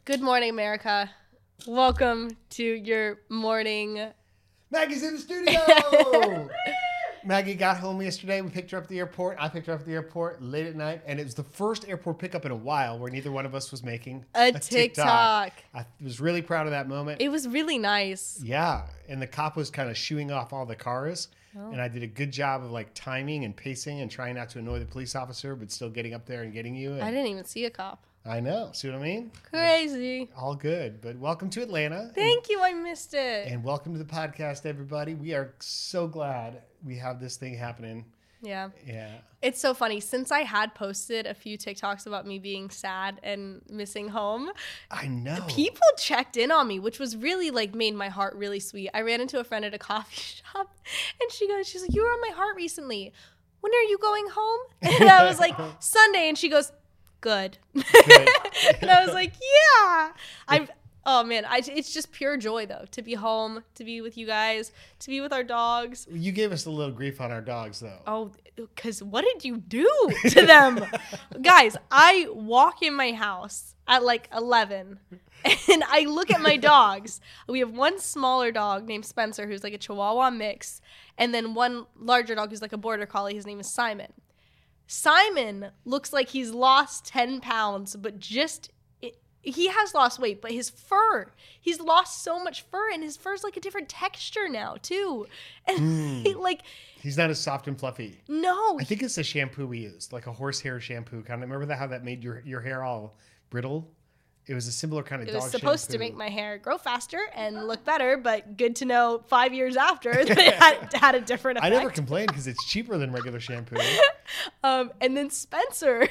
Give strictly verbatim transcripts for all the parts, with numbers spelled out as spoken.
Good morning, America. Welcome to your morning. Maggie's in the studio. Maggie got home yesterday. We picked her up at the airport. I picked her up at the airport late at night. And it was the first airport pickup in a while where neither one of us was making A, a TikTok. TikTok. I was really proud of that moment. It was really nice. Yeah. And the cop was kind of shooing off all the cars. Oh. And I did a good job of like timing and pacing and trying not to annoy the police officer, but still getting up there and getting you. And I didn't even see a cop. I know. See what I mean? Crazy. All good. But welcome to Atlanta. Thank you. I missed it. And welcome to the podcast, everybody. We are so glad we have this thing happening. Yeah. Yeah. It's so funny. Since I had posted a few TikToks about me being sad and missing home, I know. people checked in on me, which was really like made my heart really sweet. I ran into a friend at a coffee shop and she goes, she's like, you were on my heart recently. When are you going home? And I was like, Sunday. And she goes, good. Good. And I was like, yeah. I'm oh man, I, it's just pure joy though to be home, to be with you guys, to be with our dogs. You gave us a little grief on our dogs though. Oh, because what did you do to them? Guys, I walk in my house at like eleven and I look at my dogs. We have one smaller dog named Spencer who's like a Chihuahua mix, and then one larger dog who's like a border collie. His name is Simon. Simon looks like he's lost ten pounds, but just it, he has lost weight, but his fur, he's lost so much fur, and his fur's like a different texture now too. And Mm. he, like, He's not as soft and fluffy. no, I think it's the shampoo we used, like a horsehair shampoo. Kind of remember that how that made your, your hair all brittle? It was a similar kind of it dog was supposed to shampoo. make my hair grow faster and look better, but good to know five years after that it had, had a different I effect. never complained because it's cheaper than regular shampoo. Um, and then Spencer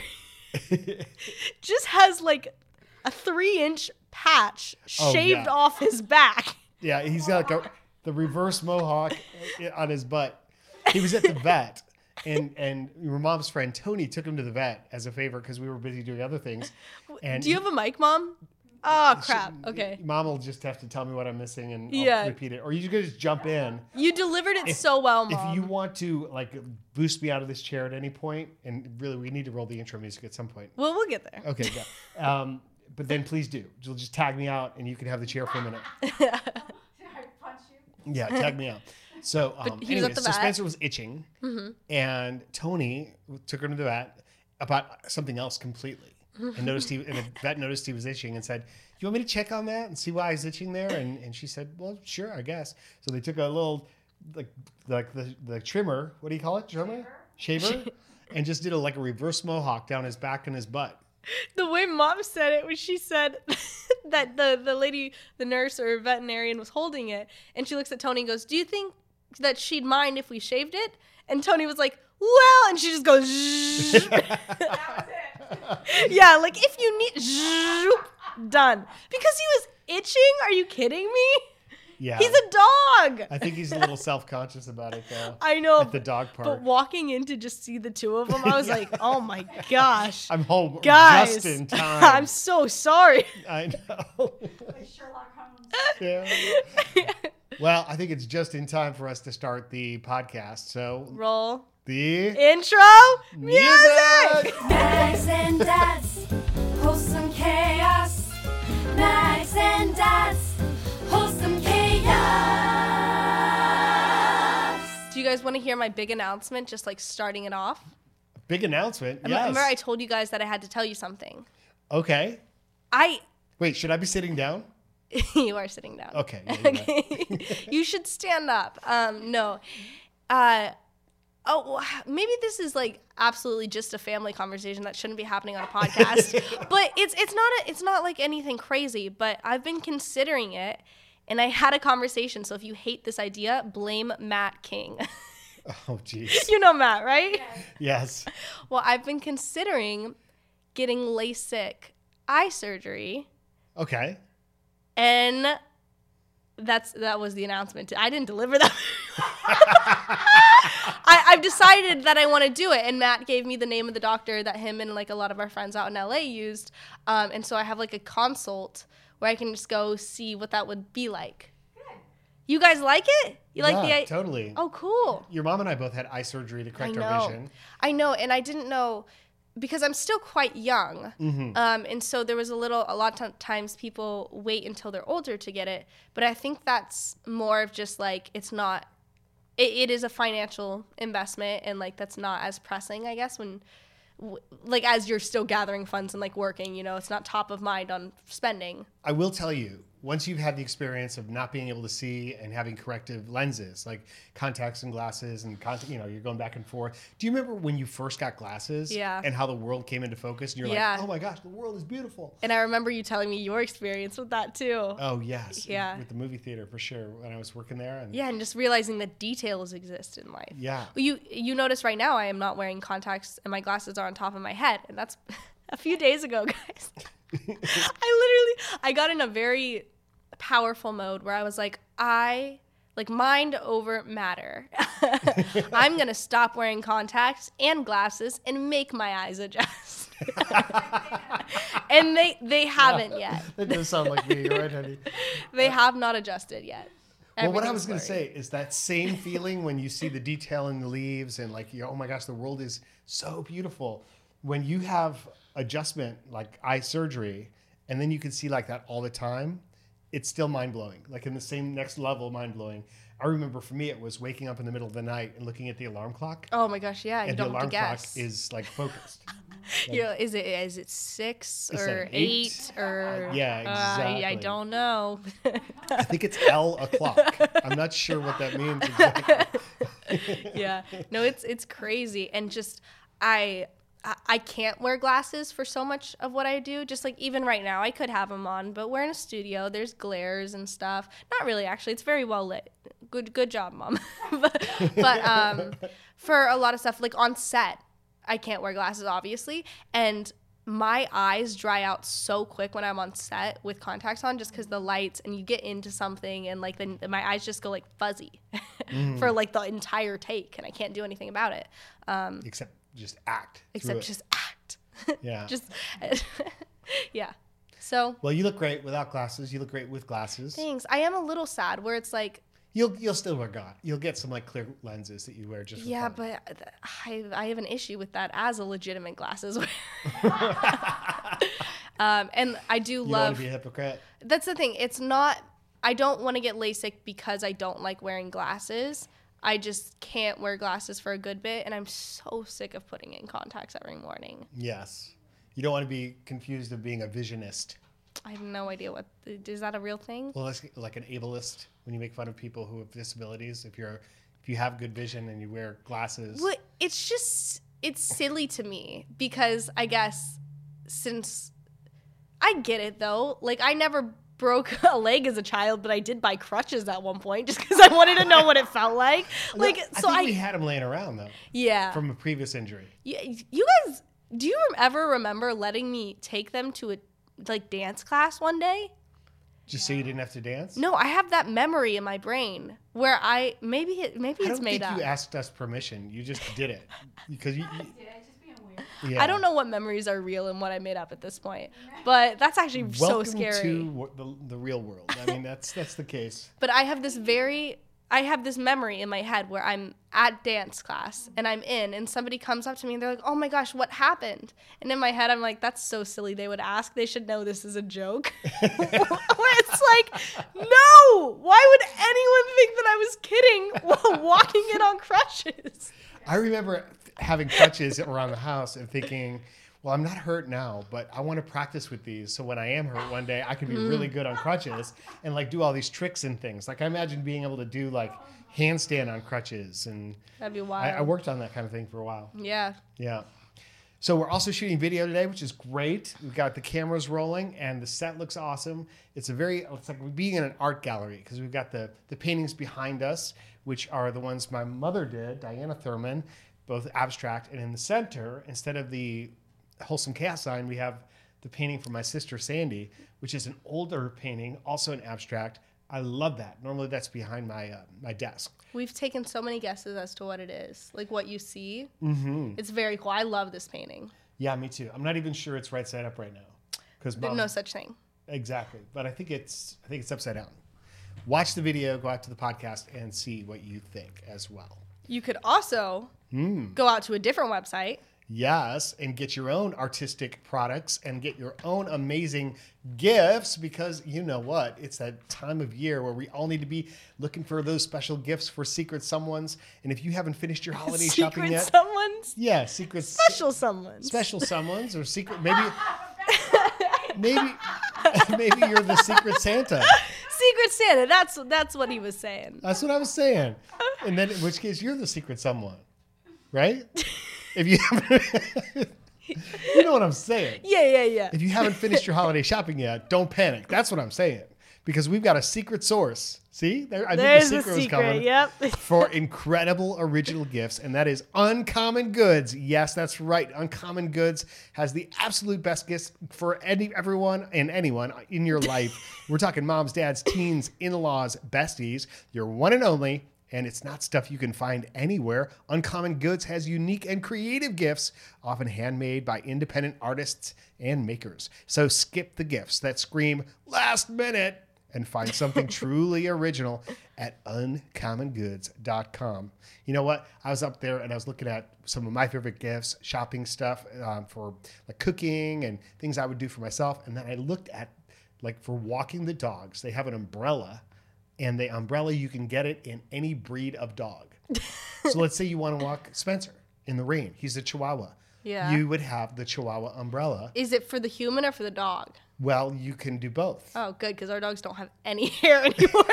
just has like a three inch patch Oh, shaved yeah. off his back. Yeah, he's got like a, the reverse mohawk on his butt. He was at the vet, and and your mom's friend Tony took him to the vet as a favor because we were busy doing other things. And Do you have a mic, Mom? Oh, crap. she- Okay. Mom will just have to tell me what I'm missing and I'll Yeah. repeat it. Or you can just jump in. You delivered it If- so well, Mom. If you want to like boost me out of this chair at any point, and really we need to roll the intro music at some point. well, we'll get there. Okay, yeah. Um, but then please do. You'll just tag me out and you can have the chair for a minute. Yeah, tag me out. So, um, he was at anyways, the so vet. Spencer was itching, and Tony took her to the vet about something else completely, and noticed he, and the vet noticed he was itching, and said, "You want me to check on that and see why he's itching there?" And and she said, "Well, sure, I guess." So they took a little, like like the the trimmer. What do you call it? Trimmer, shaver, and just did a like a reverse mohawk down his back and his butt. The way Mom said it was she said that the, the lady, the nurse or veterinarian was holding it, and she looks at Tony and goes, do you think that she'd mind if we shaved it? And Tony was like, well, and she just goes, zzzz. That was it. Yeah, like if you need, zzzz, done. Because he was itching? Are you kidding me? Yeah, He's a dog. I think he's a little self conscious about it though. I know. At the dog park. But walking in to just see the two of them, I was like, oh my gosh. I'm home Guys, just in time. I'm so sorry. I know. Like Sherlock Holmes. Yeah. Well, I think it's just in time for us to start the podcast. So Roll. the Intro music. Mags and Dads, wholesome chaos. Mags and Dads, wholesome chaos. Do you guys want to hear my big announcement, just like starting it off? big announcement. Rem- Yes. Remember I told you guys that I had to tell you something. Okay. I, Wait, should I be sitting down? you are sitting down. Okay. yeah, you're right. Okay. You should stand up. Um, no. Uh, oh, maybe this is like absolutely just a family conversation that shouldn't be happening on a podcast. But it's it's not a, it's not like anything crazy. But I've been considering it, and I had a conversation. So if you hate this idea, blame Matt King. Oh, geez. You know Matt, right? Yes. Well, I've been considering getting LASIK eye surgery. Okay. And that's that was the announcement. I didn't deliver that. I, I've decided that I want to do it, and Matt gave me the name of the doctor that him and like a lot of our friends out in L A used, um, and so I have like a consult where I can just go see what that would be like. Good. You guys like it? You like yeah, the eye? totally. Oh, cool. Your mom and I both had eye surgery to correct I our know. vision. I know, and I didn't know. because I'm still quite young. Mm-hmm. Um, and so there was a little, a lot of times people wait until they're older to get it. But I think that's more of just like, it's not, it, it is a financial investment. And like, that's not as pressing, I guess, when, w- like, as you're still gathering funds and like working, you know, it's not top of mind on spending. I will tell you, once you've had the experience of not being able to see and having corrective lenses, like contacts and glasses and, con- you know, you're going back and forth. Do you remember when you first got glasses? Yeah. And how the world came into focus? And you're Yeah. like, oh my gosh, the world is beautiful. And I remember you telling me your experience with that too. Oh, yes. Yeah. With the movie theater, for sure, when I was working there. And Yeah, and just realizing that details exist in life. Yeah. Well, you you notice right now I am not wearing contacts and my glasses are on top of my head, and that's a few days ago, guys. I literally I got in a very powerful mode where I was like, I like mind over matter. I'm gonna stop wearing contacts and glasses and make my eyes adjust. And they they haven't yet. That does sound like me. You're right, honey. They have not adjusted yet. Well, what I Everything's was going to blurry. say is that same feeling when you see the detail in the leaves and like, you oh my gosh, the world is so beautiful. When you have adjustment, like eye surgery, and then you can see like that all the time, it's still mind blowing. Like in the same next level, mind blowing. I remember for me, it was waking up in the middle of the night and looking at the alarm clock. Oh my gosh, yeah, you And the don't have alarm to clock guess. is like focused. You know, is it is it six Is or that an eight, eight? or Yeah, uh, I, I exactly. don't know. I think it's L o'clock. I'm not sure what that means exactly. Yeah, no, it's it's crazy, and just I I- I can't wear glasses for so much of what I do. Just like even right now, I could have them on, but we're in a studio. There's glares and stuff. Not really, actually. It's very well lit. Good good job, Mom. but but um, for a lot of stuff, like on set, I can't wear glasses, obviously, and my eyes dry out so quick when I'm on set with contacts on, just because the lights, and you get into something and like then my eyes just go like fuzzy for like the entire take, and I can't do anything about it. Um, Except just act. through except it. just act. Yeah. just yeah. So Well, you look great without glasses. You look great with glasses. thanks. I am a little sad where it's like, You'll you'll still wear God. You'll get some like clear lenses that you wear just for yeah, fun. but I I have an issue with that as a legitimate glasses wearer. um, and I do You don't want love. to be a hypocrite. That's the thing. It's not. I don't want to get LASIK because I don't like wearing glasses. I just can't wear glasses for a good bit, and I'm so sick of putting in contacts every morning. Yes. You don't want to be confused of being a visionist. I have no idea what is that a real thing? Well, that's like an ableist when you make fun of people who have disabilities. If you're if you have good vision and you wear glasses. Well, it's just it's silly to me because I guess since I get it though, like I never broke a leg as a child, but I did buy crutches at one point just because I wanted to know what it felt like. Like I so think I we had them laying around though yeah. from a previous injury. Yeah, you guys, do you ever remember letting me take them to a like dance class one day? Just so you didn't have to dance? No, I have that memory in my brain where I maybe it maybe I it's don't made think up. you asked us permission. You just did it because you. you Yeah, it's just being weird. yeah. I don't know what memories are real and what I made up at this point, but that's actually Welcome so scary. to wo- the, the real world. I mean, that's that's the case. But I have this very, I have this memory in my head where I'm at dance class and I'm in, and somebody comes up to me and they're like, "Oh my gosh, what happened?" And in my head, I'm like, "That's so silly. They would ask. They should know this is a joke." Where it's like, no, why would anyone think that I was kidding while walking in on crutches? I remember having crutches around the house and thinking, well, I'm not hurt now, but I want to practice with these. So when I am hurt one day, I can be really good on crutches and like do all these tricks and things. Like I imagine being able to do like handstand on crutches. And That'd be I, wild. I worked on that kind of thing for a while. Yeah. Yeah. So we're also shooting video today, which is great. We've got the cameras rolling and the set looks awesome. It's a very, it's like being in an art gallery because we've got the, the paintings behind us, which are the ones my mother did, Diana Thurman, both abstract. And in the center, instead of the Wholesome Chaos sign, we have the painting from my sister Sandy, which is an older painting, also an abstract. I love that. Normally that's behind my uh, my desk. We've taken so many guesses as to what it is, like what you see. Mm-hmm. It's very cool. I love this painting. Yeah, me too. I'm not even sure it's right side up right now. Because There's no such thing. Exactly, but I think it's I think it's upside down. Watch the video, go out to the podcast, and see what you think as well. You could also Mm. go out to a different website Yes, and get your own artistic products and get your own amazing gifts because you know what? It's that time of year where we all need to be looking for those special gifts for secret someones. And if you haven't finished your holiday shopping Secret yet, someone's yeah, secret special someone's. special someone's or secret maybe maybe maybe you're the secret Santa. Secret Santa. That's that's what he was saying. That's what I was saying. And then in which case you're the secret someone. Right? If you haven't, you know what I'm saying. Yeah, yeah, yeah. If you haven't finished your holiday shopping yet, don't panic. That's what I'm saying. Because we've got a secret source. See? There, I There's knew the the secret, secret. was coming. Yep. For incredible original gifts, and that is Uncommon Goods. Yes, that's right. Uncommon Goods has the absolute best gifts for any everyone and anyone in your life. We're talking moms, dads, teens, in-laws, besties, your one and only. And it's not stuff you can find anywhere. Uncommon Goods has unique and creative gifts, often handmade by independent artists and makers. So skip the gifts that scream last minute and find something truly original at uncommon goods dot com. You know what? I was up there and I was looking at some of my favorite gifts, shopping stuff um, for like cooking and things I would do for myself. And then I looked at like for walking the dogs, they have an umbrella. And the umbrella, you can get it in any breed of dog. So let's say you want to walk Spencer in the rain. He's a Chihuahua. Yeah. You would have the Chihuahua umbrella. Is it for the human or for the dog? Well, you can do both. Oh, good, because our dogs don't have any hair anymore.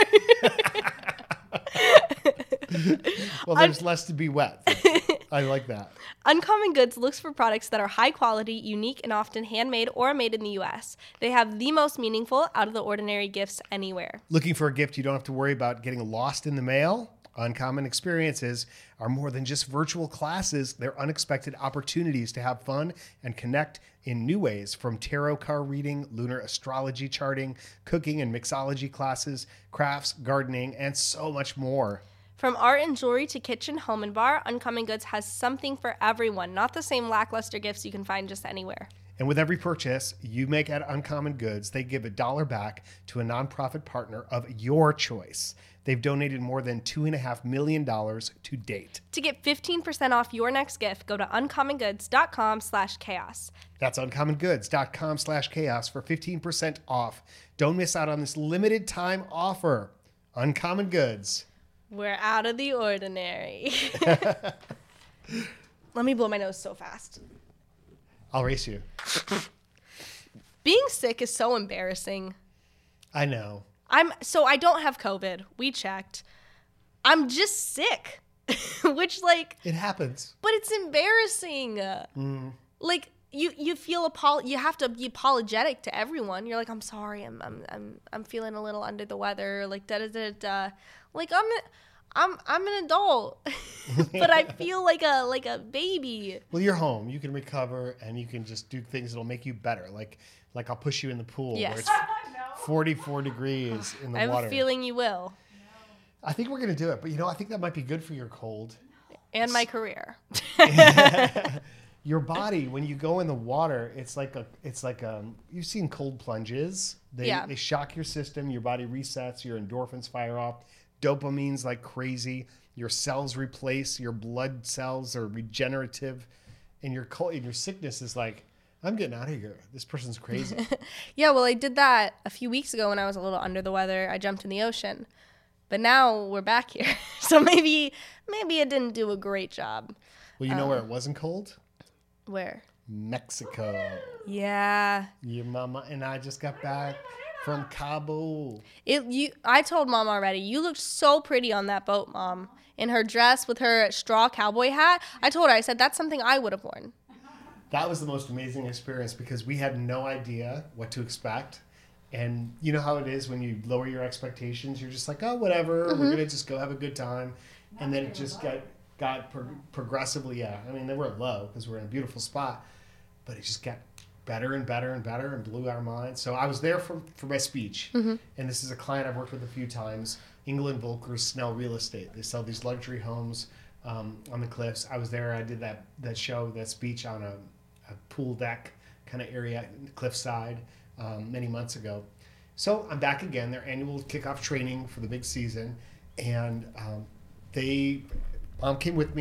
Well, there's less to be wet. I like that. Uncommon Goods looks for products that are high quality, unique, and often handmade or made in the U S. They have the most meaningful, out of the ordinary gifts anywhere. Looking for a gift you don't have to worry about getting lost in the mail? Uncommon experiences are more than just virtual classes. They're unexpected opportunities to have fun and connect in new ways, from tarot card reading, lunar astrology charting, cooking and mixology classes, crafts, gardening, and so much more. From art and jewelry to kitchen, home, and bar, Uncommon Goods has something for everyone, not the same lackluster gifts you can find just anywhere. And with every purchase you make at Uncommon Goods, they give a dollar back to a nonprofit partner of your choice. They've donated more than two point five million dollars to date. To get fifteen percent off your next gift, go to uncommon goods dot com slash chaos. That's uncommon goods dot com slash chaos for fifteen percent off. Don't miss out on this limited time offer. Uncommon Goods. We're out of the ordinary. Let me blow my nose so fast. I'll race you. Being sick is so embarrassing. I know. I'm so I don't have COVID. We checked. I'm just sick, which like, It happens. but it's embarrassing. Mm. Like you, you feel apol. You have to be apologetic to everyone. You're like, I'm sorry. I'm, I'm, I'm, I'm feeling a little under the weather. Like da da da da. Like I'm, I'm, I'm an adult, but I feel like a like a baby. Well, you're home. You can recover and you can just do things that'll make you better. Like, like I'll push you in the pool Yes. where it's forty-four degrees in the I have water. a feeling you will, I think we're going to do it. But, you know, I think that might be good for your cold. and my career. Your body, when you go in the water, it's like a, it's like um. You've seen cold plunges. They Yeah. they shock your system. Your body resets. Your endorphins fire off. Dopamine's like crazy. Your cells replace. Your blood cells are regenerative, and your cold and your sickness is like, I'm getting out of here. This person's crazy. Yeah, well, I did that a few weeks ago when I was a little under the weather. I jumped in the ocean, but now we're back here, so maybe maybe it didn't do a great job. Well, you know where it wasn't cold? Where? Mexico. Yeah. Your mama and I just got back from Cabo. It you I told Mom already. You looked so pretty on that boat, Mom. In her dress with her straw cowboy hat. I told her, I said that's something I would have worn. That was the most amazing experience because we had no idea what to expect. And you know how it is when you lower your expectations, you're just like, oh, whatever, Mm-hmm. we're going to just go have a good time. And then it just got, got pro- progressively, yeah. I mean, they were low because we're in a beautiful spot, but it just got better and better and better and blew our minds. So I was there for, for my speech. Mm-hmm. And this is a client I've worked with a few times, England Volkers Snell Real Estate. They sell these luxury homes um, on the cliffs. I was there. I did that, that show, that speech on a, a pool deck kind of area, cliffside, um, many months ago. So I'm back again, their annual kickoff training for the big season. And um, they, Mom came with me,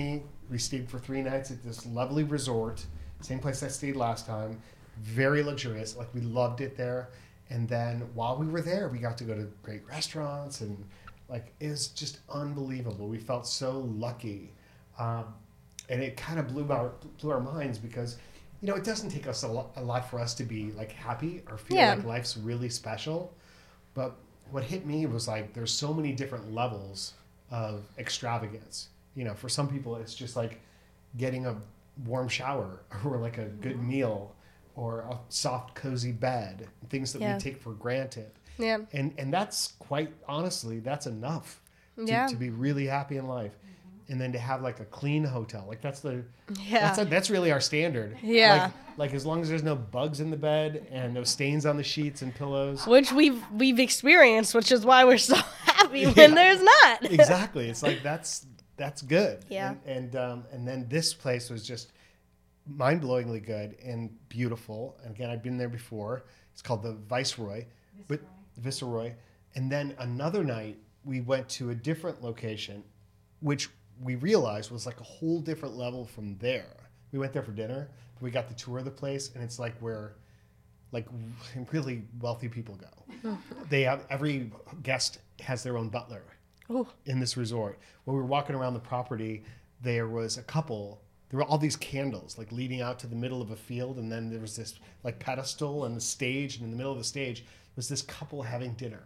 we stayed for three nights at this lovely resort, same place I stayed last time. Very luxurious. Like, we loved it there. And then while we were there, we got to go to great restaurants, and like, it was just unbelievable. We felt so lucky. Um, and it kind of blew our, blew our minds because, you know, it doesn't take us a lot, a lot for us to be like happy or feel Yeah. like life's really special. But what hit me was like, there's so many different levels of extravagance. You know, for some people, it's just like getting a warm shower or like a good meal or a soft, cozy bed, things that Yeah. we take for granted. Yeah. And and that's quite honestly, that's enough to, Yeah. to be really happy in life. And then to have like a clean hotel, like that's the Yeah. that's a, that's really our standard. Yeah. Like, like as long as there's no bugs in the bed and no stains on the sheets and pillows. Which we've we've experienced, which is why we're so happy when Yeah. there's not. Exactly. It's like that's that's good. Yeah. And and, um, and then this place was just mind-blowingly good and beautiful. And again, I've been there before. It's called the Viceroy, but Viceroy. And then another night we went to a different location, which we realized was like a whole different level from there. We went there for dinner. We got the tour of the place, and it's like where like really wealthy people go. They have every guest has their own butler Ooh. in this resort. When we were walking around the property, there was a couple. There were all these candles like leading out to the middle of a field, and then there was this like pedestal and the stage, and in the middle of the stage was this couple having dinner.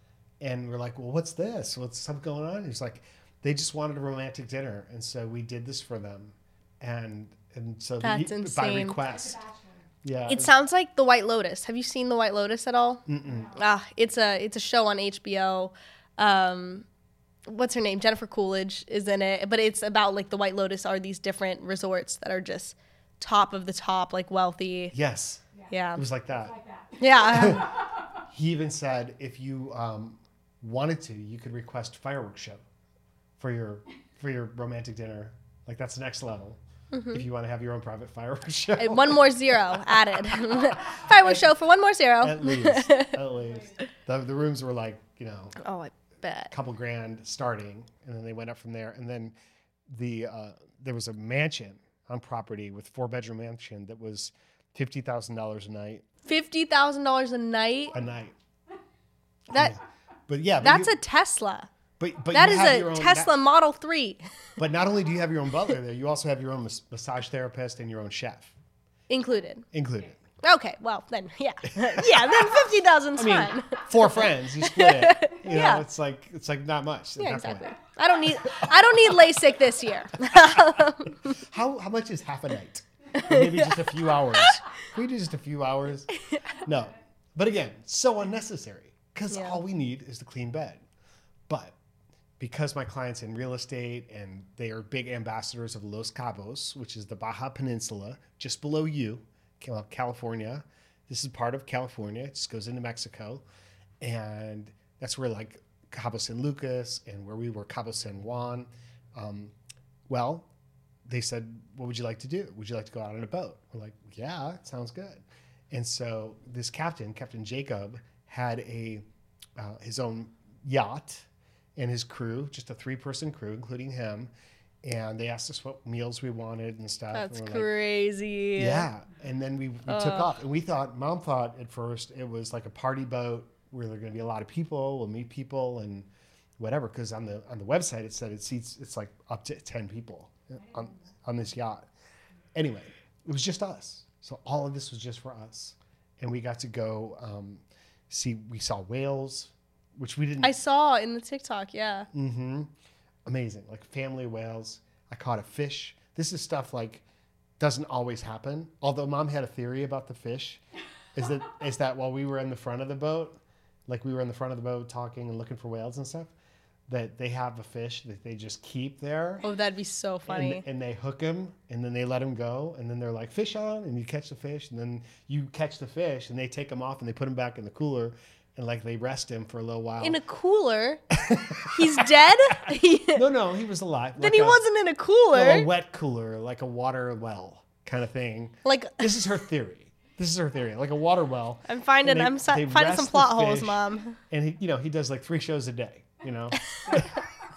And we're like, well, what's this? What's something going on? He's like, they just wanted a romantic dinner, and so we did this for them, and and so That's the, by insane. request. Yeah, It sounds like The White Lotus. Have you seen The White Lotus at all? Mm-mm. Ah, it's a it's a show on H B O. Um, what's her name? Jennifer Coolidge is in it, but it's about like The White Lotus are these different resorts that are just top of the top, like wealthy. yes, Yeah, it was like that. Like that. yeah. He even said if you um, wanted to, you could request fireworks show for your for your romantic dinner. Like that's the next level. If you want to have your own private fireworks show. And one more zero added. Fireworks show for one more zero. At least, at least. The, the rooms were like, you know, Oh, I bet. a couple grand starting, and then they went up from there. And then the uh, there was a mansion on property with four bedroom mansion that was fifty thousand dollars a night. Fifty thousand dollars a night. A night. That But yeah, but that's you, a Tesla. but, but That you is have a your own, Tesla Model Three, But not only do you have your own butler there, you also have your own mas- massage therapist and your own chef included. included. Okay, well then, yeah, yeah. Then fifty thousand's I mean, fine. four friends, you split it. You Yeah. know, it's like it's like not much at Yeah, that exactly. point. I don't need I don't need LASIK this year. How how much is half a night? Or maybe just a few hours. Can we do just a few hours? No. But again, so unnecessary because Yeah. all we need is the clean bed. But because my client's in real estate and they are big ambassadors of Los Cabos, which is the Baja Peninsula, just below you, Cal- California. This is part of California. It just goes into Mexico. And that's where like Cabo San Lucas and where we were, Cabo San Juan. Um, well, they said, what would you like to do? Would you like to go out on a boat? We're like, yeah, it sounds good. And so this captain, Captain Jacob, had a uh, his own yacht and his crew, just a three-person crew, including him. And they asked us what meals we wanted and stuff. That's and we're like, crazy. yeah. And then we, we took off. And we thought, Mom thought at first it was like a party boat where there are going to be a lot of people. We'll meet people and whatever. Because on the on the website it said it seats it's like up to ten people on on this yacht. Anyway, it was just us. So all of this was just for us, and we got to go um, see. We saw whales, which we didn't. I saw in the TikTok. Yeah. Mm-hmm. Amazing, like family whales. I caught a fish. This is stuff like doesn't always happen. Although Mom had a theory about the fish, is that is that while we were in the front of the boat, like we were in the front of the boat talking and looking for whales and stuff, that they have a fish that they just keep there. Oh, that'd be so funny. And, and they hook him, and then they let him go, and then they're like, fish on, and you catch the fish, and then you catch the fish, and they take him off, and they put him back in the cooler, and like they rest him for a little while. In a cooler? He's dead? no, no, he was alive. Then Like he a- wasn't in a no, cooler. a wet cooler, like a water well kind of thing. Like This is her theory. This is her theory, like a water well. I'm finding And they- I'm si- they finding some rest the plot holes, fish, Mom. And he, you know, he does like three shows a day. You know,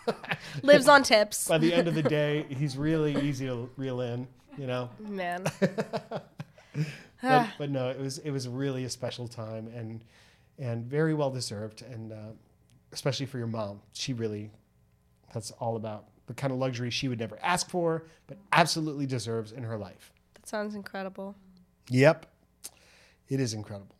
Lives on tips. By the end of the day, he's really easy to reel in, you know. Man. but, but no, it was it was really a special time and and very well deserved, and uh, especially for your mom. She really, that's all about the kind of luxury she would never ask for, but absolutely deserves in her life. That sounds incredible. Yep, it is incredible.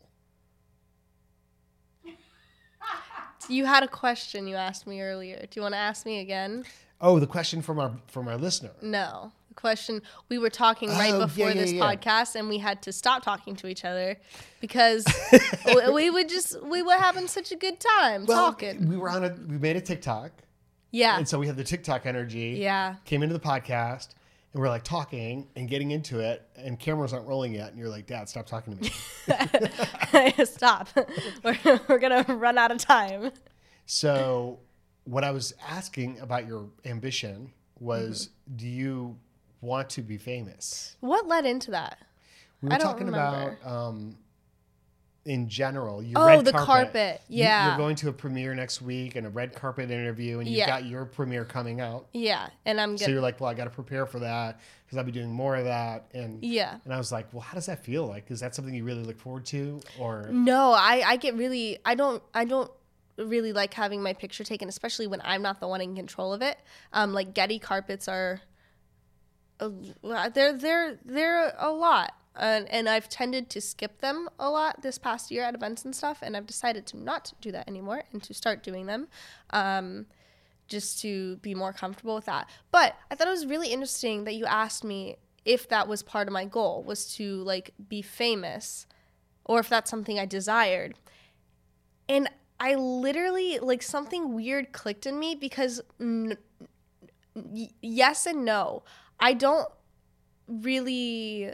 You had a question you asked me earlier. Do you want to ask me again? Oh, the question from our from our listener. No. The question, we were talking right Oh, before yeah, yeah, this yeah. podcast, and we had to stop talking to each other because we, we would just, we were having such a good time Well, talking. we were on a we made a TikTok, Yeah. and so we had the TikTok energy. Yeah. Came into the podcast, and we're like talking and getting into it, and cameras aren't rolling yet, and you're like, Dad, stop talking to me. Stop. We're, we're going to run out of time. So what I was asking about your ambition was, Mm-hmm. do you want to be famous? What led into that? We were I don't talking remember. about, um, in general, your Oh, red the carpet. carpet. You- Yeah. You're going to a premiere next week and a red carpet interview, and you've Yeah. got your premiere coming out. Yeah. And I'm So good. you're like, well, I got to prepare for that because I'll be doing more of that. And Yeah. and I was like, well, how does that feel like? Is that something you really look forward to? Or No, I, I get really, I don't, I don't really like having my picture taken, especially when I'm not the one in control of it. Um, like Getty carpets are, a, they're, they're, they're a lot. And, and I've tended to skip them a lot this past year at events and stuff. And I've decided to not do that anymore and to start doing them. Um, just to be more comfortable with that. But I thought it was really interesting that you asked me if that was part of my goal, was to like be famous, or if that's something I desired. And I literally, like, something weird clicked in me because n- y- yes and no. I don't really,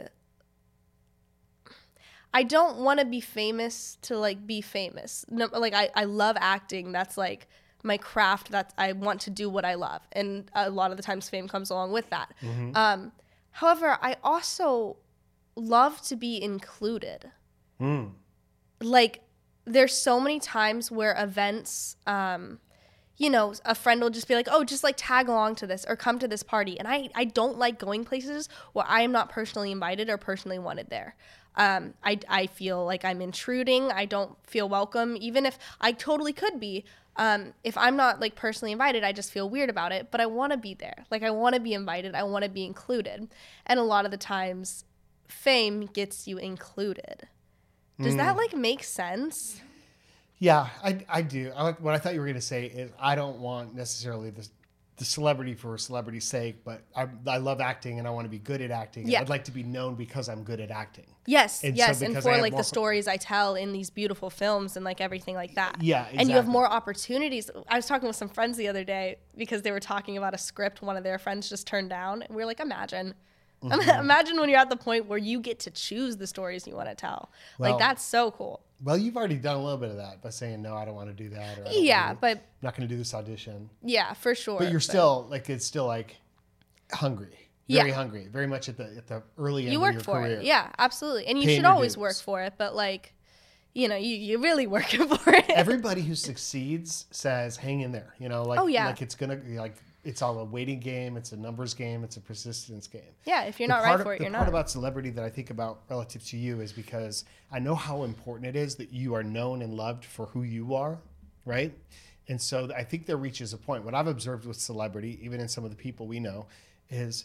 I don't want to be famous to like be famous. No, like I, I love acting. That's like my craft. That I want to do what I love. And a lot of the times fame comes along with that. Um, however, I also love to be included. Mm. Like, there's so many times where events, um, you know, a friend will just be like, oh, just like tag along to this or come to this party. And I, I don't like going places where I am not personally invited or personally wanted there. Um, I, I feel like I'm intruding. I don't feel welcome, even if I totally could be. Um, if I'm not like personally invited, I just feel weird about it, but I want to be there. Like, I want to be invited. I want to be included. And a lot of the times fame gets you included. Does that like make sense? Yeah, I, I do. I, what I thought you were going to say is I don't want necessarily the, the celebrity for celebrity's sake, but I, I love acting and I want to be good at acting. Yeah. I'd like to be known because I'm good at acting. Yes, And so yes, and because for I have like more- the stories I tell in these beautiful films and like everything like that. Yeah, And you have exactly. more opportunities. I was talking with some friends the other day because they were talking about a script one of their friends just turned down. And we were like, imagine. Mm-hmm. Imagine when you're at the point where you get to choose the stories you want to tell. Well, like, that's so cool. Well, you've already done a little bit of that by saying, no, I don't want to do that. Or I don't Yeah, wanna- but I'm not going to do this audition. yeah, for sure. But you're still like, it's still like hungry, very Yeah. hungry, very much at the at the early end you of work your for career. it. Yeah, absolutely. And you Paying should your always dues. work for it, but like, you know, you, you really working for it. Everybody who succeeds says, hang in there. You know, like, Oh, yeah. like it's going to, like, it's all a waiting game. It's a numbers game. It's a persistence game. Yeah, if you're The not part right of- for it, the you're part not. about celebrity that I think about relative to you is because I know how important it is that you are known and loved for who you are, right? And so I think there reaches a point. What I've observed with celebrity, even in some of the people we know, is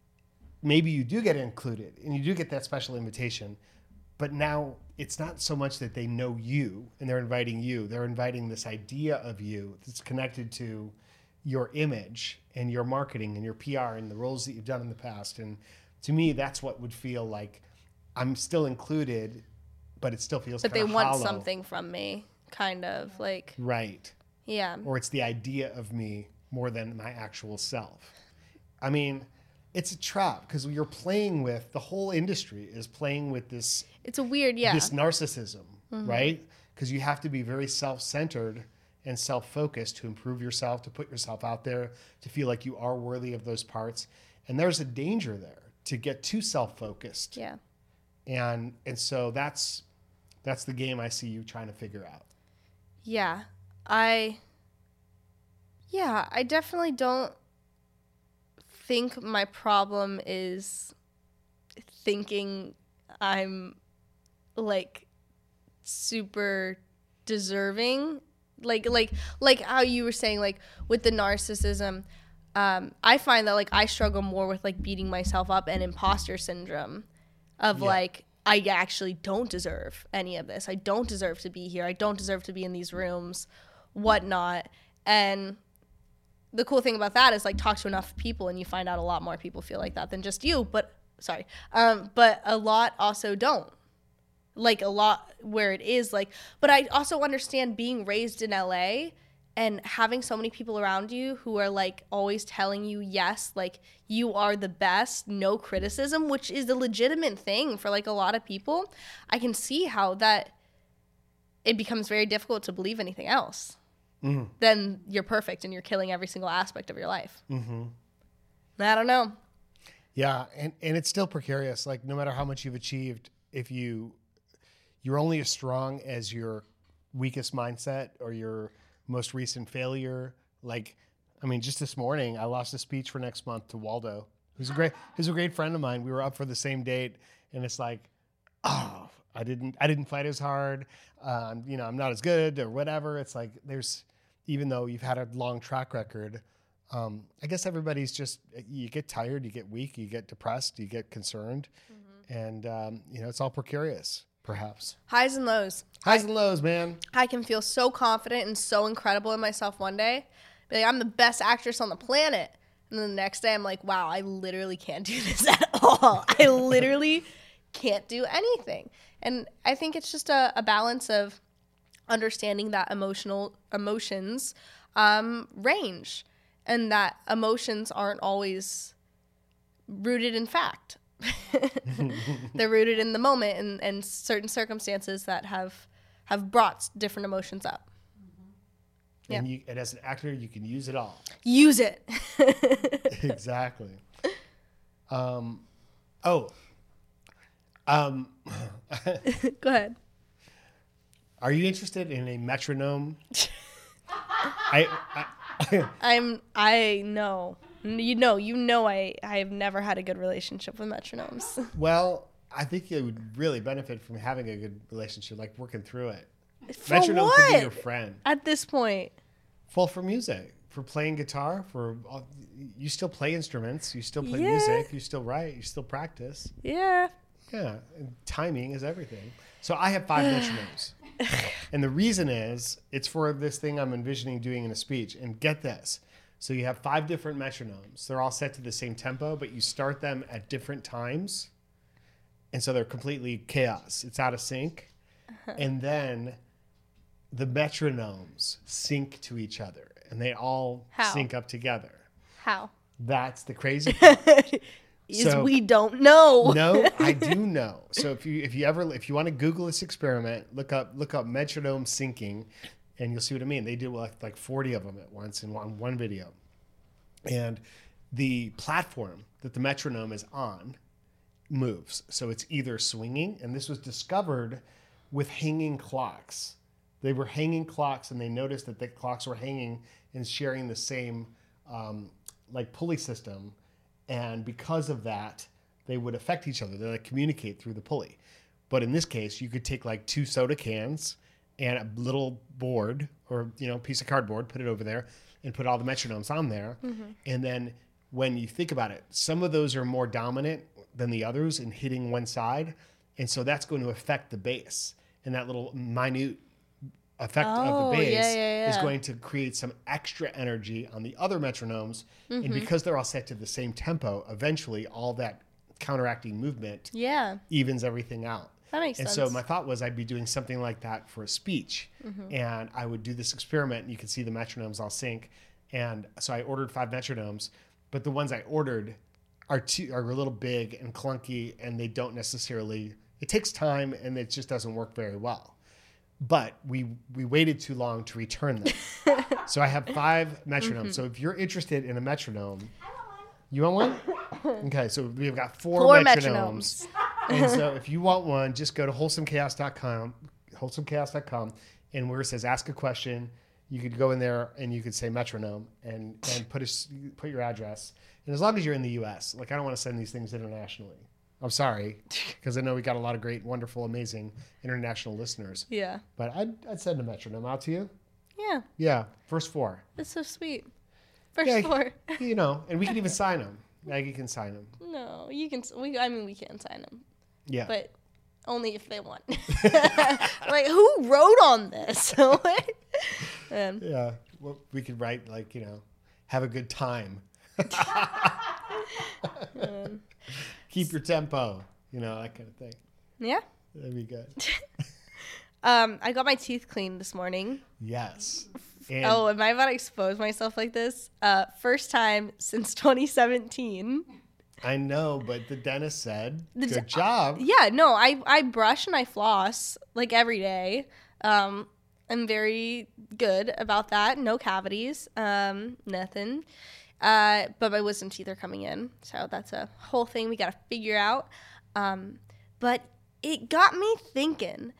maybe you do get included and you do get that special invitation, but now it's not so much that they know you and they're inviting you. They're inviting this idea of you that's connected to your image and your marketing and your P R and the roles that you've done in the past. And to me, that's what would feel like I'm still included, but it still feels But they kinda want hollow. something from me, kind of like, Right. yeah. Or it's the idea of me more than my actual self. I mean, it's a trap because you're playing with, the whole industry is playing with this It's a weird, yeah. this narcissism, right? Because you have to be very self-centered and self-focused to improve yourself, to put yourself out there, to feel like you are worthy of those parts. And there's a danger there to get too self-focused. yeah. And and so that's that's the game I see you trying to figure out. Yeah. I Yeah, I definitely don't think my problem is thinking I'm like super deserving. Like like like how you were saying, like with the narcissism, um, I find that like I struggle more with like beating myself up and imposter syndrome of Yeah. like I actually don't deserve any of this. I don't deserve to be here. I don't deserve to be in these rooms, whatnot. And the cool thing about that is like talk to enough people and you find out a lot more people feel like that than just you. But sorry, um, but a lot also don't. Like a lot where it is like, but I also understand being raised in L A and having so many people around you who are like always telling you, yes, like you are the best, no criticism, which is a legitimate thing for like a lot of people. I can see how that it becomes very difficult to believe anything else. Mm-hmm. Then you're perfect and you're killing every single aspect of your life. Mm-hmm. I don't know. Yeah, and, and it's still precarious. Like no matter how much you've achieved, if you you're only as strong as your weakest mindset or your most recent failure. Like, I mean, just this morning, I lost a speech for next month to Waldo, who's a great, who's a great friend of mine. We were up for the same date, and it's like, oh, I didn't, I didn't fight as hard. Um, you know, I'm not as good or whatever. It's like there's, even though you've had a long track record, um, I guess everybody's just, you get tired, you get weak, you get depressed, you get concerned, mm-hmm. and um, you know, it's all precarious. Perhaps. Highs and lows. Highs and lows, man. I can feel so confident and so incredible in myself one day. Be like, I'm the best actress on the planet. And then the next day I'm like, wow, I literally can't do this at all. I literally can't do anything. And I think it's just a, a balance of understanding that emotional emotions um, range and that emotions aren't always rooted in fact. They're rooted in the moment and, and certain circumstances that have have brought different emotions up. Mm-hmm. And, you, and as an actor, you can use it all. Use it. Exactly. Um, oh. Um, Go ahead. Are you interested in a metronome? I, I I'm. I know. You know. You know. I. I have never had a good relationship with metronomes. Well, I think you would really benefit from having a good relationship, like working through it. For Metronome what? could be your friend. At this point. Well, for music, for playing guitar, for all, you still play instruments, you still play Yeah. music, you still write, you still practice. Yeah. Yeah, and timing is everything. So I have five metronomes. And the reason is it's for this thing I'm envisioning doing in a speech. And get this. So you have five different metronomes. They're all set to the same tempo, but you start them at different times. And so they're completely chaos. It's out of sync. Uh-huh. And then the metronomes sync to each other. And they all How? sync up together. How? That's the crazy part. Is So- we don't know. No, I do know. So if you if you ever if you want to Google this experiment, look up look up metronome syncing, and you'll see what I mean. They did like like forty of them at once in one, one video, and the platform that the metronome is on moves. So it's either swinging, and this was discovered with hanging clocks. They were hanging clocks, and they noticed that the clocks were hanging and sharing the same um, like pulley system. And because of that, they would affect each other. They like communicate through the pulley. But in this case, you could take like two soda cans and a little board or, you know, piece of cardboard, put it over there and put all the metronomes on there. Mm-hmm. And then when you think about it, some of those are more dominant than the others in hitting one side. And so that's going to affect the bass. And that little minute effect of Oh, the bass yeah, yeah, is yeah. going to create some extra energy on the other metronomes. Mm-hmm. And because they're all set to the same tempo, eventually all that counteracting movement Yeah. evens everything out. That makes And sense. so my thought was I'd be doing something like that for a speech. Mm-hmm. And I would do this experiment, and you can see the metronomes all sync. And so I ordered five metronomes, but the ones I ordered are too, are a little big and clunky, and they don't necessarily, it takes time and it just doesn't work very well. But we we waited too long to return them. So I have five metronomes. Mm-hmm. So if you're interested in a metronome, you want one? Okay, so we've got four, Four metronomes. metronomes. And so if you want one, just go to wholesome chaos dot com, wholesome chaos dot com, and where it says ask a question, you could go in there and you could say metronome and, and put a, s- put your address. And as long as you're in the U S, like I don't want to send these things internationally. I'm sorry, because I know we got a lot of great, wonderful, amazing international listeners. Yeah. But I'd, I'd send a metronome out to you. Yeah. Yeah, first four. That's so sweet. First Yeah. four. You know, and we can even sign them. Maggie can sign them. No, you can. We. I mean, we can sign them, Yeah. but only if they want. Like, who wrote on this? um, Yeah. Well, we could write like, you know, have a good time. um, Keep your tempo. You know, that kind of thing. yeah. That'd be good. Um, I got my teeth cleaned this morning. Yes. And Oh, am I about to expose myself like this? Uh, first time since twenty seventeen. I know, but the dentist said, The good d- job. Yeah, no, I, I brush and I floss like every day. Um, I'm very good about that. No cavities, um, nothing. Uh, but my wisdom teeth are coming in, so that's a whole thing we got to figure out. Um, but it got me thinking.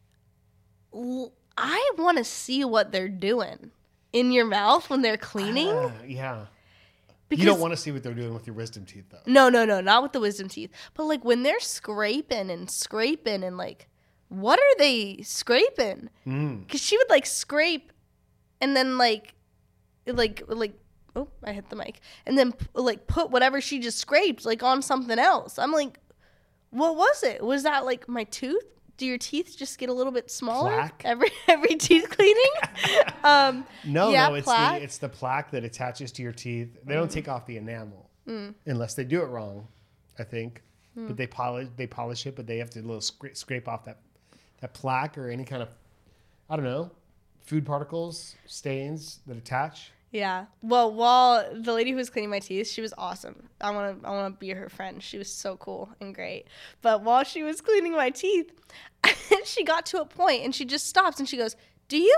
l- I want to see what they're doing in your mouth when they're cleaning. Ah, yeah. Because You don't want to see what they're doing with your wisdom teeth, though. No, no, no, not with the wisdom teeth. But like when they're scraping and scraping and like, what are they scraping? Mm. Because she would like scrape, and then like, like like, oh, I hit the mic, and then p- like put whatever she just scraped like on something else. I'm like, what was it? Was that like my tooth? Do your teeth just get a little bit smaller Plaque? every every teeth cleaning? um, No, Yeah, no, it's plaque. the it's the plaque that attaches to your teeth. They don't take off the enamel Mm. unless they do it wrong, I think. But they polish they polish it, but they have to little scra- scrape off that that plaque or any kind of I don't know food particles stains that attach. Yeah. Well, while the lady who was cleaning my teeth, she was awesome. I want to I want to be her friend. She was so cool and great. But while she was cleaning my teeth, she got to a point and she just stops and she goes, "Do you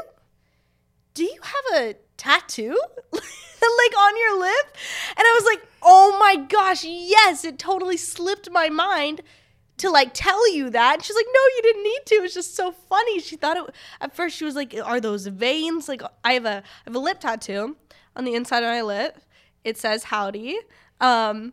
do you have a tattoo?" Like on your lip? And I was like, "Oh my gosh, yes, it totally slipped my mind to like tell you that." And she's like, "No, you didn't need to." It was just so funny. She thought it at first she was like, "Are those veins?" Like I have a I have a lip tattoo on the inside of my lip. It says howdy. Um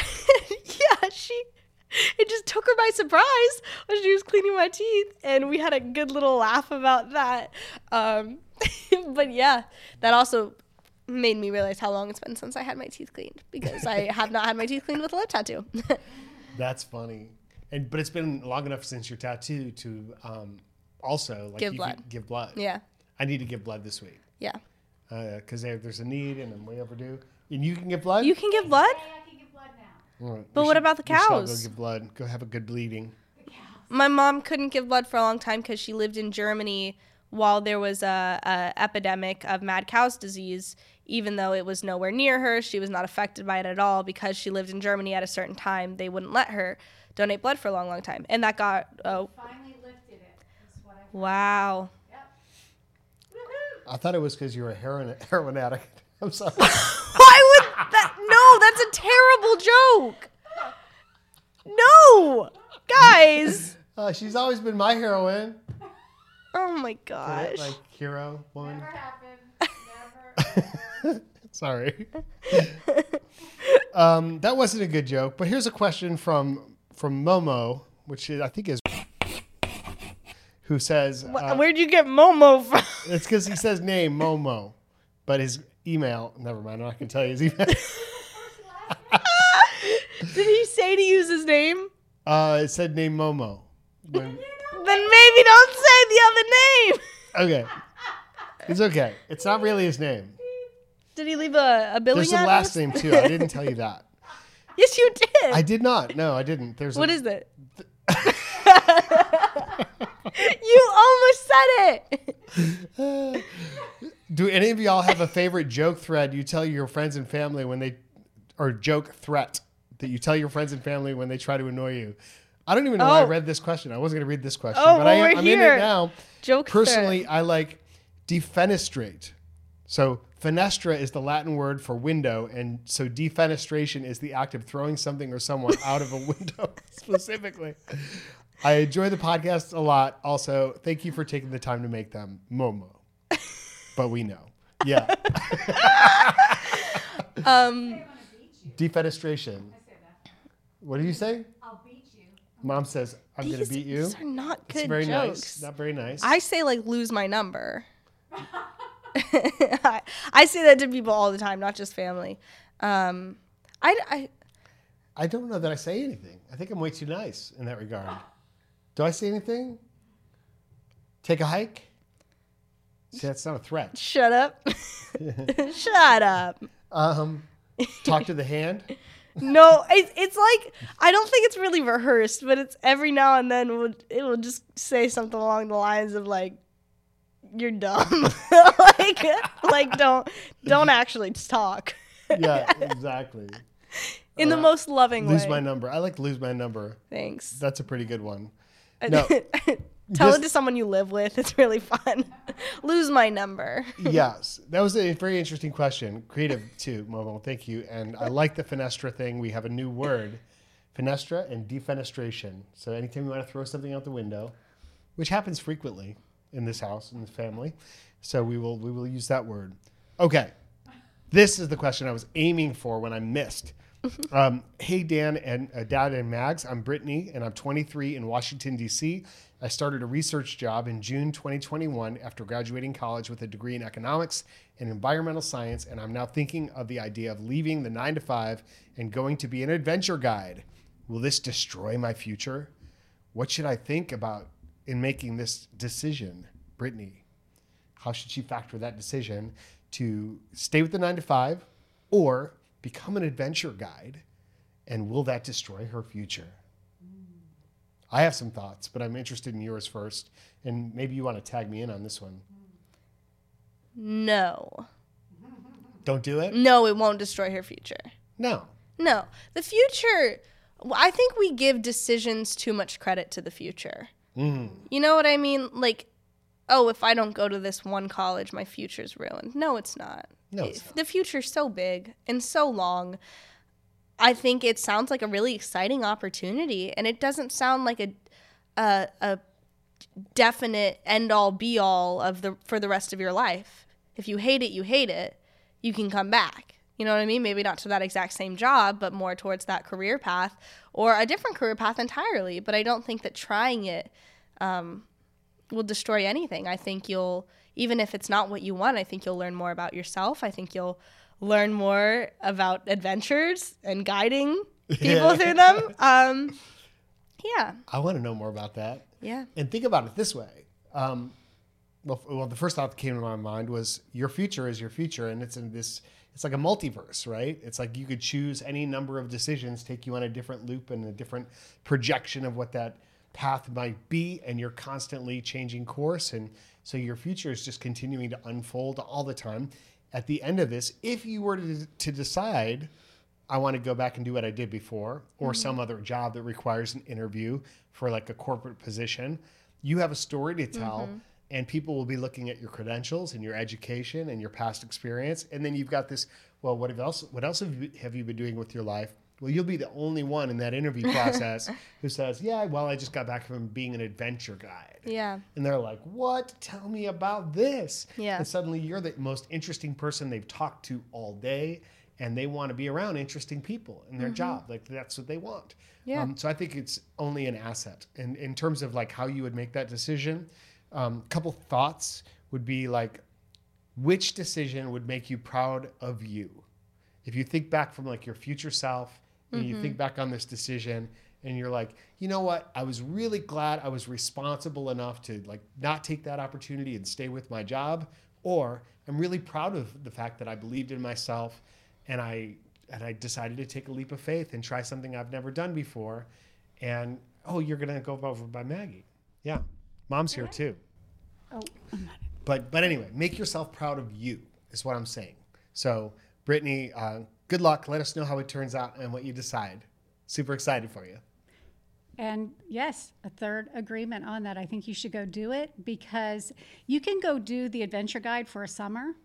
yeah, she it just took her by surprise when she was cleaning my teeth, and we had a good little laugh about that. Um but yeah, that also made me realize how long it's been since I had my teeth cleaned, because I have not had my teeth cleaned with a lip tattoo. That's funny. And but it's been long enough since your tattoo to um, also like Give you blood. could give blood. Yeah. I need to give blood this week Yeah. because there there's a need and I'm way overdue. And you can give blood. You can give blood? Hey, I can give blood now. All right, But we what should- about the we should all cows? Go give blood. Go have a good bleeding. My mom couldn't give blood for a long time because she lived in Germany while there was a, a epidemic of mad cow's disease. Even though it was nowhere near her, she was not affected by it at all because she lived in Germany at a certain time. They wouldn't let her donate blood for a long, long time. And that got, oh, Finally lifted it. That's what I wow. Yep. Woohoo! I thought it was because you were a heroin heroin addict. I'm sorry. Why would that? No, that's a terrible joke. No, guys. Uh, she's always been my heroine. Oh my Right? gosh. Like hero woman. Never happened. Never. Sorry. um, that wasn't a good joke. But here's a question from from Momo, which is, I think is who says Wh- uh, Where'd you get Momo from? it's because he says name Momo, but his email. Never mind. I'm not gonna tell you his email. Did he say to use his name? Uh, it said name Momo. When- Then maybe don't say the other name. okay, it's okay. It's not really his name. Did he leave a, a billing There's a address? last name too. I didn't tell you that. Yes, you did. I did not. No, I didn't. There's What a, is it? You almost said it. Do any of y'all have a favorite joke thread you tell your friends and family when they, or joke threat that you tell your friends and family when they try to annoy you? I don't even know why I Oh. read this question. I wasn't going to read this question, Oh, but well, I, we're I'm in here. it now. Joke Personally, thread. I like defenestrate. So fenestra is the Latin word for window, and so defenestration is the act of throwing something or someone out of a window specifically. I enjoy the podcast a lot. Also, thank you for taking the time to make them. Momo. but we know. Yeah. Um, Defenestration. What do you say? I'll beat you. Mom says, I'm going to these, beat you. these are not It's good very jokes. nice. Not very nice. I say like lose my number. I, I say that to people all the time, not just family. Um, I, I I don't know that I say anything. I think I'm way too nice in that regard. Do I say anything? Take a hike? See, that's not a threat. shut up. Shut up. Um, talk to the hand? No, it, it's like I don't think it's really rehearsed, but it's every now and then we'll, it will just say something along the lines of like, "You're dumb," like like don't don't actually talk Yeah, exactly. in the Uh, most loving Lose way. my number. I like lose my number. Thanks. That's a pretty good one. No. Tell This- it to someone you live with. It's really fun. Lose my number. Yes, that was a very interesting question. Creative too, Momo. Thank you. And I like the fenestra thing. We have a new word, fenestra and defenestration. So anytime you want to throw something out the window, which happens frequently in this house, in this family, so we will we will use that word. Okay, this is the question I was aiming for when I missed. Um, hey, Dan and uh, Dad and Mags, I'm Brittany, and I'm twenty-three in Washington, D C. I started a research job in June twenty twenty-one after graduating college with a degree in economics and environmental science, and I'm now thinking of the idea of leaving the nine to five and going to be an adventure guide. Will this destroy my future? What should I think about in making this decision, Brittany? How should she factor that decision to stay with the nine to five or become an adventure guide? And will that destroy her future? I have some thoughts, but I'm interested in yours first. And maybe you want to tag me in on this one. No. Don't do it? No, it won't destroy her future. No. No. The future, I think we give decisions too much credit to the future. Mm. You know what I mean? Like, oh, if I don't go to this one college, my future's ruined. No, it's not. No, it's It- not. The future's so big and so long. I think it sounds like a really exciting opportunity, and it doesn't sound like a a, a definite end all be all of the for the rest of your life. If you hate it, you hate it. You can come back. You know what I mean? Maybe not to that exact same job, but more towards that career path or a different career path entirely. But I don't think that trying it um, will destroy anything. I think you'll, even if it's not what you want, I think you'll learn more about yourself. I think you'll learn more about adventures and guiding people Yeah. through them. Um, yeah, I want to know more about that. yeah. And think about it this way. Um, well, f- well, the first thought that came to my mind was your future is your future, and it's in this. It's like a multiverse, right? It's like you could choose any number of decisions, take you on a different loop and a different projection of what that path might be, and you're constantly changing course, and so your future is just continuing to unfold all the time. At the end of this, if you were to, to decide, I want to go back and do what I did before, or Mm-hmm. some other job that requires an interview for like a corporate position, you have a story to tell, Mm-hmm. and people will be looking at your credentials and your education and your past experience. And then you've got this, well, what else, what else have you, have you been doing with your life? Well, you'll be the only one in that interview process who says, yeah, well, I just got back from being an adventure guide. Yeah. And they're like, what? Tell me about this. Yeah. And suddenly you're the most interesting person they've talked to all day, and they want to be around interesting people in their job. Like that's what they want. Yeah. Um, so I think it's only an asset. And in terms of like how you would make that decision, a um, couple thoughts would be like, which decision would make you proud of you? If you think back from like your future self and you think back on this decision and you're like, you know what? I was really glad I was responsible enough to like not take that opportunity and stay with my job. Or I'm really proud of the fact that I believed in myself and I and I decided to take a leap of faith and try something I've never done before. And oh, you're gonna go over by Maggie. Yeah. Mom's here too. Oh, I'm not. But but anyway, make yourself proud of you is what I'm saying. So Brittany, uh, good luck. Let us know how it turns out and what you decide. Super excited for you. And yes, a third agreement on that. I think you should go do it because you can go do the adventure guide for a summer.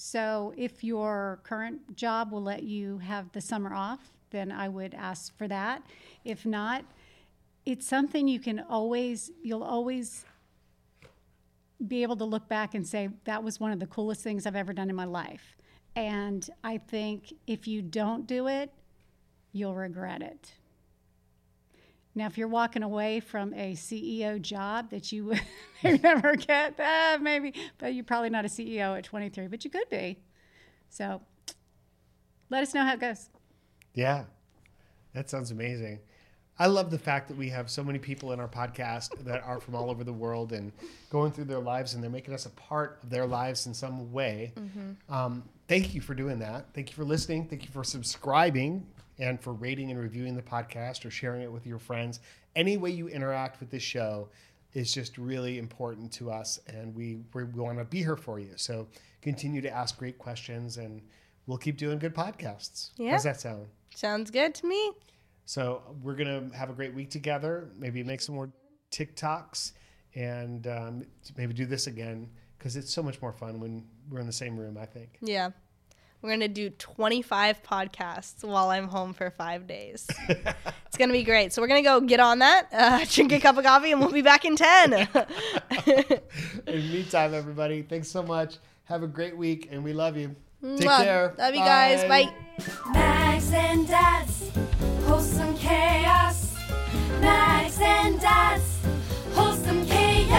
So if your current job will let you have the summer off, then I would ask for that. If not, it's something you can always, you'll always be able to look back and say, that was one of the coolest things I've ever done in my life. And I think if you don't do it, you'll regret it. Now, if you're walking away from a C E O job that you would never get, uh, maybe, but you're probably not a C E O at twenty-three, but you could be. So let us know how it goes. Yeah, that sounds amazing. I love the fact that we have so many people in our podcast that are from all over the world and going through their lives, and they're making us a part of their lives in some way. Mm-hmm. Um, thank you for doing that. Thank you for listening. Thank you for subscribing and for rating and reviewing the podcast or sharing it with your friends. Any way you interact with this show is just really important to us, and we, we want to be here for you. So continue to ask great questions, and we'll keep doing good podcasts. Yeah. How's that sound? Sounds good to me. So we're going to have a great week together, maybe make some more TikToks, and um, maybe do this again, because it's so much more fun when we're in the same room, I think. Yeah. We're going to do twenty-five podcasts while I'm home for five days. It's going to be great. So we're going to go get on that, uh, drink a cup of coffee, and we'll be back in ten. In the meantime, everybody, thanks so much. Have a great week, and we love you. Take Mwah. care. Love you guys. Bye. Mags and Dads, wholesome chaos. Mags and Dads, wholesome chaos.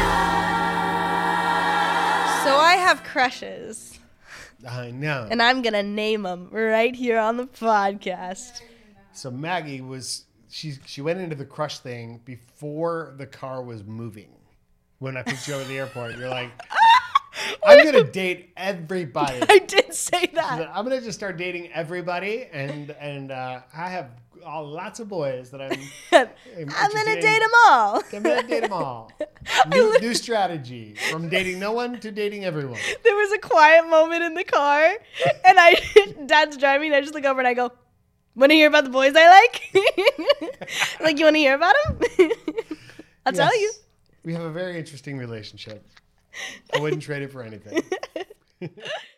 So I have crushes, I know. and I'm going to name them right here on the podcast. So Maggie was, she, she went into the crush thing before the car was moving. When I picked you over the airport, you're like, I'm going to date everybody. I did say She's that. like, I'm going to just start dating everybody. And, and uh, I have uh, lots of boys that I'm, I'm, I'm going to interested date in. them all. I'm going to date them all. New, new strategy from dating no one to dating everyone. There was a quiet moment in the car, and I, Dad's driving, and I just look over and I go, want to hear about the boys I like? Like, you want to hear about them? I'll tell you. Yes. We have a very interesting relationship. I wouldn't trade it for anything.